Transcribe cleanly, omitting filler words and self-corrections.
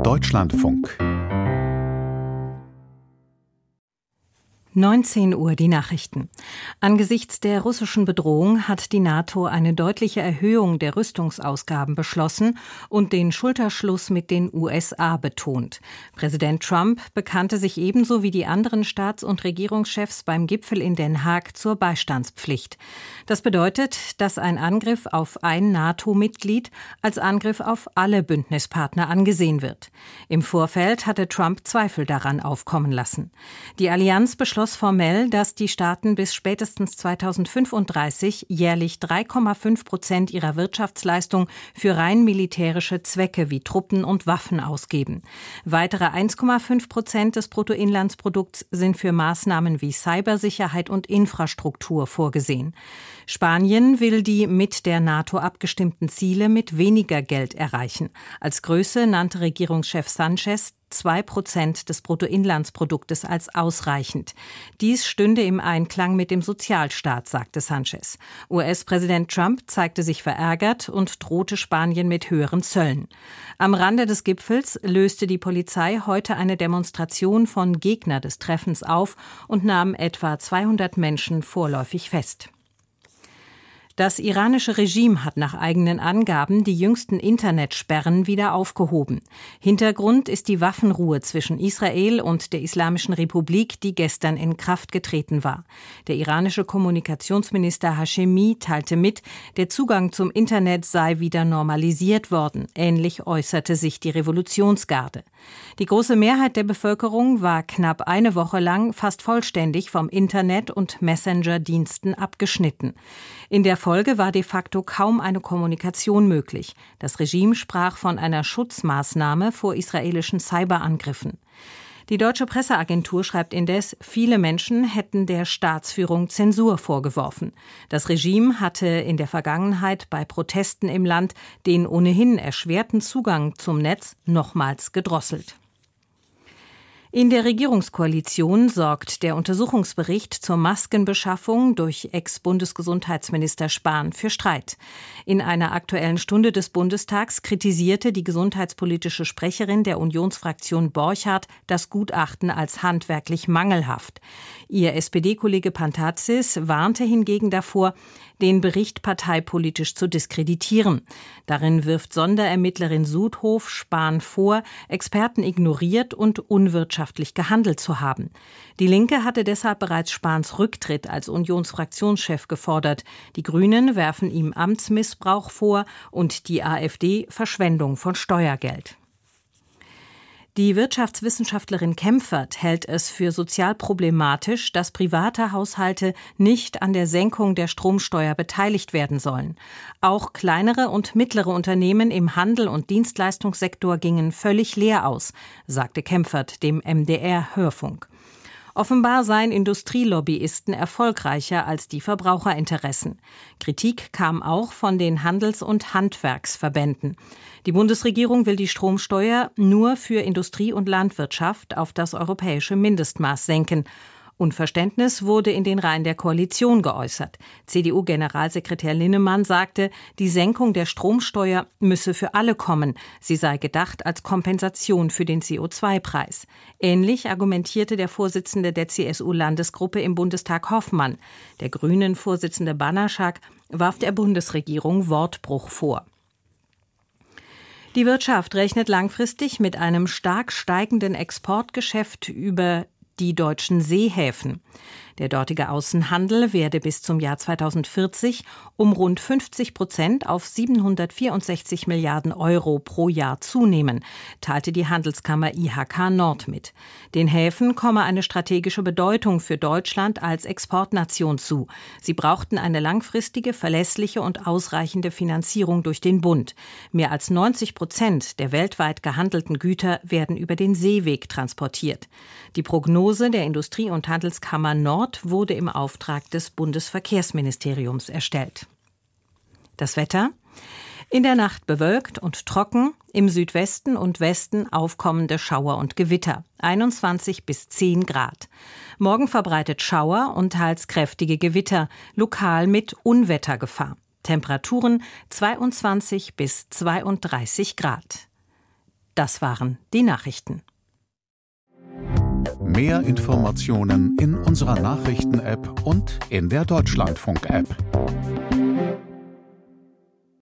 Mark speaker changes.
Speaker 1: Deutschlandfunk
Speaker 2: 19 Uhr die Nachrichten. Angesichts der russischen Bedrohung hat die NATO eine deutliche Erhöhung der Rüstungsausgaben beschlossen und den Schulterschluss mit den USA betont. Präsident Trump bekannte sich ebenso wie die anderen Staats- und Regierungschefs beim Gipfel in Den Haag zur Beistandspflicht. Das bedeutet, dass ein Angriff auf ein NATO-Mitglied als Angriff auf alle Bündnispartner angesehen wird. Im Vorfeld hatte Trump Zweifel daran aufkommen lassen. Die Allianz beschloss formell, dass die Staaten bis spätestens 2035 jährlich 3,5% ihrer Wirtschaftsleistung für rein militärische Zwecke wie Truppen und Waffen ausgeben. Weitere 1,5% des Bruttoinlandsprodukts sind für Maßnahmen wie Cybersicherheit und Infrastruktur vorgesehen. Spanien will die mit der NATO abgestimmten Ziele mit weniger Geld erreichen. Als Größe nannte Regierungschef Sánchez 2% des Bruttoinlandsproduktes als ausreichend. Dies stünde im Einklang mit dem Sozialstaat, sagte Sánchez. US-Präsident Trump zeigte sich verärgert und drohte Spanien mit höheren Zöllen. Am Rande des Gipfels löste die Polizei heute eine Demonstration von Gegnern des Treffens auf und nahm etwa 200 Menschen vorläufig fest. Das iranische Regime hat nach eigenen Angaben die jüngsten Internetsperren wieder aufgehoben. Hintergrund ist die Waffenruhe zwischen Israel und der Islamischen Republik, die gestern in Kraft getreten war. Der iranische Kommunikationsminister Hashemi teilte mit, der Zugang zum Internet sei wieder normalisiert worden. Ähnlich äußerte sich die Revolutionsgarde. Die große Mehrheit der Bevölkerung war knapp eine Woche lang fast vollständig vom Internet und Messenger-Diensten abgeschnitten. In der Folge war de facto kaum eine Kommunikation möglich. Das Regime sprach von einer Schutzmaßnahme vor israelischen Cyberangriffen. Die deutsche Presseagentur schreibt indes, viele Menschen hätten der Staatsführung Zensur vorgeworfen. Das Regime hatte in der Vergangenheit bei Protesten im Land den ohnehin erschwerten Zugang zum Netz nochmals gedrosselt. In der Regierungskoalition sorgt der Untersuchungsbericht zur Maskenbeschaffung durch Ex-Bundesgesundheitsminister Spahn für Streit. In einer Aktuellen Stunde des Bundestags kritisierte die gesundheitspolitische Sprecherin der Unionsfraktion Borchardt das Gutachten als handwerklich mangelhaft. Ihr SPD-Kollege Pantazis warnte hingegen davor, den Bericht parteipolitisch zu diskreditieren. Darin wirft Sonderermittlerin Sudhof Spahn vor, Experten ignoriert und unwirtschaftlich gehandelt zu haben. Die Linke hatte deshalb bereits Spahns Rücktritt als Unionsfraktionschef gefordert. Die Grünen werfen ihm Amtsmissbrauch vor und die AfD Verschwendung von Steuergeld. Die Wirtschaftswissenschaftlerin Kempfert hält es für sozial problematisch, dass private Haushalte nicht an der Senkung der Stromsteuer beteiligt werden sollen. Auch kleinere und mittlere Unternehmen im Handel- und Dienstleistungssektor gingen völlig leer aus, sagte Kempfert dem MDR-Hörfunk. Offenbar seien Industrielobbyisten erfolgreicher als die Verbraucherinteressen. Kritik kam auch von den Handels- und Handwerksverbänden. Die Bundesregierung will die Stromsteuer nur für Industrie und Landwirtschaft auf das europäische Mindestmaß senken. Unverständnis wurde in den Reihen der Koalition geäußert. CDU-Generalsekretär Linnemann sagte, die Senkung der Stromsteuer müsse für alle kommen. Sie sei gedacht als Kompensation für den CO2-Preis. Ähnlich argumentierte der Vorsitzende der CSU-Landesgruppe im Bundestag Hoffmann. Der Grünen-Vorsitzende Banaschak warf der Bundesregierung Wortbruch vor. Die Wirtschaft rechnet langfristig mit einem stark steigenden Exportgeschäft über die deutschen Seehäfen. Der dortige Außenhandel werde bis zum Jahr 2040 um rund 50% auf 764 Milliarden Euro pro Jahr zunehmen, teilte die Handelskammer IHK Nord mit. Den Häfen komme eine strategische Bedeutung für Deutschland als Exportnation zu. Sie brauchten eine langfristige, verlässliche und ausreichende Finanzierung durch den Bund. Mehr als 90% der weltweit gehandelten Güter werden über den Seeweg transportiert. Die Prognose der Industrie- und Handelskammer Nord wurde im Auftrag des Bundesverkehrsministeriums erstellt. Das Wetter? In der Nacht bewölkt und trocken, im Südwesten und Westen aufkommende Schauer und Gewitter, 21 bis 10 Grad. Morgen verbreitet Schauer und teils kräftige Gewitter, lokal mit Unwettergefahr. Temperaturen 22 bis 32 Grad. Das waren die Nachrichten.
Speaker 1: Mehr Informationen in unserer Nachrichten-App und in der Deutschlandfunk-App.